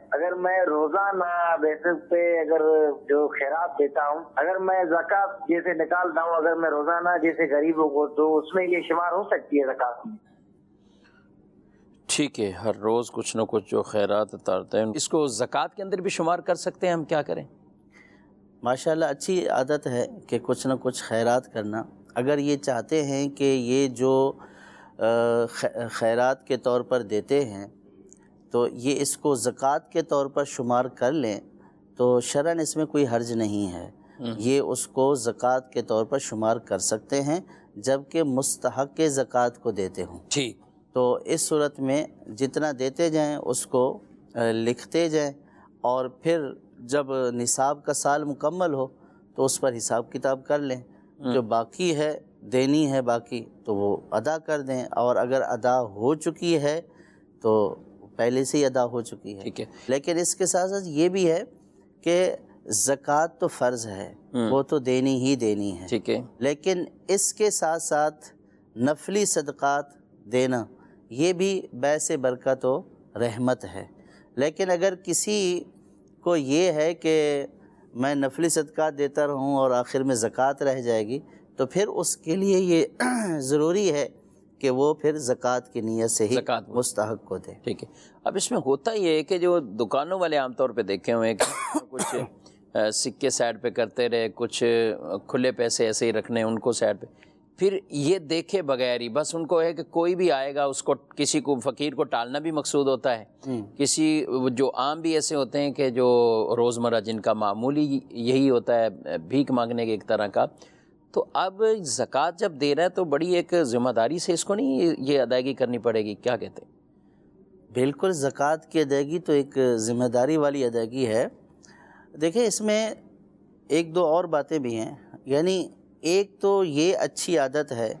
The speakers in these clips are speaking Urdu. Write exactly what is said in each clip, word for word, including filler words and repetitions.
اگر میں روزانہ بیسس پہ اگر جو خیرات دیتا ہوں، اگر میں زکوٰۃ جیسے نکالتا ہوں، اگر میں روزانہ جیسے غریبوں کو، تو اس میں یہ شمار ہو سکتی ہے زکوٰۃ میں؟ ٹھیک ہے، ہر روز کچھ نہ کچھ جو خیرات اتارتے ہیں اس کو زکوٰۃ کے اندر بھی شمار کر سکتے ہیں ہم؟ کیا کریں؟ ماشاءاللہ اچھی عادت ہے کہ کچھ نہ کچھ خیرات کرنا۔ اگر یہ چاہتے ہیں کہ یہ جو خیرات کے طور پر دیتے ہیں تو یہ اس کو زکوٰۃ کے طور پر شمار کر لیں تو شرعاً اس میں کوئی حرج نہیں ہے، یہ اس کو زکوٰۃ کے طور پر شمار کر سکتے ہیں جبکہ مستحق زکوٰۃ کو دیتے ہوں۔ ٹھیک، تو اس صورت میں جتنا دیتے جائیں اس کو لکھتے جائیں، اور پھر جب نصاب کا سال مکمل ہو تو اس پر حساب کتاب کر لیں، جو باقی ہے دینی ہے باقی تو وہ ادا کر دیں، اور اگر ادا ہو چکی ہے تو پہلے سے ہی ادا ہو چکی ہے۔ ٹھیک ہے، لیکن اس کے ساتھ ساتھ یہ بھی ہے کہ زکوٰۃ تو فرض ہے، وہ تو دینی ہی دینی ہے، ٹھیک ہے، لیکن اس کے ساتھ ساتھ نفلی صدقات دینا یہ بھی باعث برکت و رحمت ہے۔ لیکن اگر کسی کو یہ ہے کہ میں نفلی صدقات دیتا رہوں اور آخر میں زکوٰۃ رہ جائے گی، تو پھر اس کے لیے یہ ضروری ہے کہ وہ پھر زکوٰۃ کی نیت سے ہی مستحق کو دے۔ ٹھیک ہے، اب اس میں ہوتا یہ ہے کہ جو دکانوں والے عام طور پہ دیکھے ہوئے ہیں کہ کچھ سکے سائڈ پہ کرتے رہے، کچھ کھلے پیسے ایسے ہی رکھنے ان کو سائڈ پہ، پھر یہ دیکھے بغیر ہی بس ان کو ہے کہ کوئی بھی آئے گا اس کو، کسی کو فقیر کو ٹالنا بھی مقصود ہوتا ہے، کسی جو عام بھی ایسے ہوتے ہیں کہ جو روزمرہ جن کا معمولی یہی ہوتا ہے بھیک مانگنے کے ایک طرح کا، تو اب زکوٰۃ جب دے رہا ہے تو بڑی ایک ذمہ داری سے اس کو نہیں یہ ادائیگی کرنی پڑے گی؟ کیا کہتے ہیں؟ بالکل، زکوٰۃ کی ادائیگی تو ایک ذمہ داری والی ادائیگی ہے۔ دیکھیں اس میں ایک دو اور باتیں بھی ہیں، یعنی ایک تو یہ اچھی عادت ہے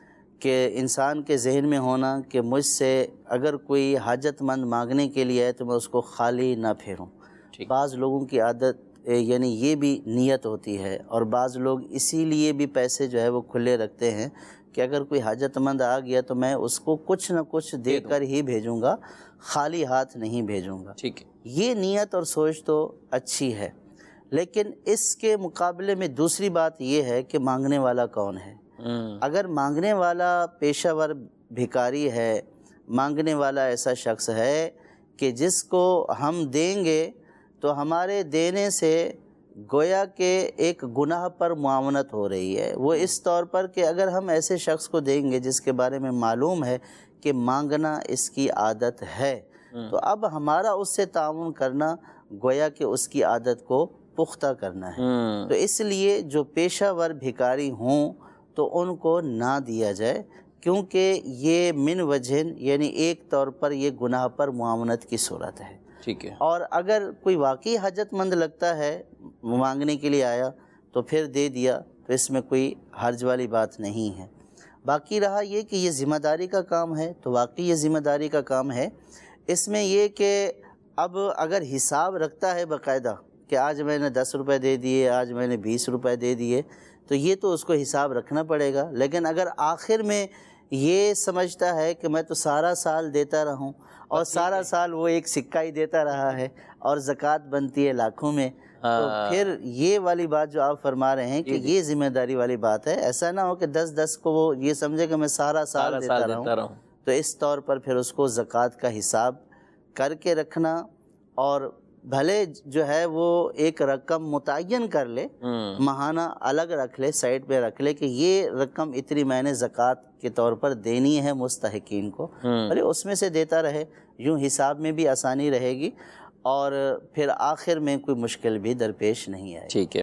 کہ انسان کے ذہن میں ہونا کہ مجھ سے اگر کوئی حاجت مند مانگنے کے لیے ہے تو میں اس کو خالی نہ پھیروں۔ بعض لوگوں کی عادت یعنی یہ بھی نیت ہوتی ہے، اور بعض لوگ اسی لیے بھی پیسے جو ہے وہ کھلے رکھتے ہیں کہ اگر کوئی حاجت مند آ گیا تو میں اس کو کچھ نہ کچھ دے کر ہی بھیجوں گا، خالی ہاتھ نہیں بھیجوں گا۔ ٹھیک ہے، یہ نیت اور سوچ تو اچھی ہے، لیکن اس کے مقابلے میں دوسری بات یہ ہے کہ مانگنے والا کون ہے۔ اگر مانگنے والا پیشہ ور بھکاری ہے، مانگنے والا ایسا شخص ہے کہ جس کو ہم دیں گے تو ہمارے دینے سے گویا کہ ایک گناہ پر معاونت ہو رہی ہے، وہ اس طور پر کہ اگر ہم ایسے شخص کو دیں گے جس کے بارے میں معلوم ہے کہ مانگنا اس کی عادت ہے، تو اب ہمارا اس سے تعاون کرنا گویا کہ اس کی عادت کو پختہ کرنا ہے۔ تو اس لیے جو پیشہ ور بھکاری ہوں تو ان کو نہ دیا جائے، کیونکہ یہ من وجہن یعنی ایک طور پر یہ گناہ پر معاونت کی صورت ہے۔ ٹھیک ہے، اور اگر کوئی واقعی حاجت مند لگتا ہے مانگنے کے لیے آیا تو پھر دے دیا تو اس میں کوئی حرج والی بات نہیں ہے۔ باقی رہا یہ کہ یہ ذمہ داری کا کام ہے، تو واقعی یہ ذمہ داری کا کام ہے۔ اس میں یہ کہ اب اگر حساب رکھتا ہے باقاعدہ کہ آج میں نے دس روپے دے دیے، آج میں نے بیس روپے دے دیے، تو یہ تو اس کو حساب رکھنا پڑے گا۔ لیکن اگر آخر میں یہ سمجھتا ہے کہ میں تو سارا سال دیتا رہوں اور سارا سال وہ ایک سکہ ہی دیتا رہا ہے اور زکوٰۃ بنتی ہے لاکھوں میں، تو پھر یہ والی بات جو آپ فرما رہے ہیں کہ یہ ذمہ داری والی بات ہے۔ ایسا نہ ہو کہ دس دس کو وہ یہ سمجھے کہ میں سارا سال دیتا رہوں، تو اس طور پر پھر اس کو زکوٰۃ کا حساب کر کے رکھنا، اور بھلے جو ہے وہ ایک رقم متعین کر لے، ماہانہ الگ رکھ لے، سائڈ پہ رکھ لے کہ یہ رقم اتنی میں نے زکوٰۃ کے طور پر دینی ہے مستحقین کو، بھلے اس میں سے دیتا رہے، یوں حساب میں بھی آسانی رہے گی اور پھر آخر میں کوئی مشکل بھی درپیش نہیں آئے۔ ٹھیک ہے۔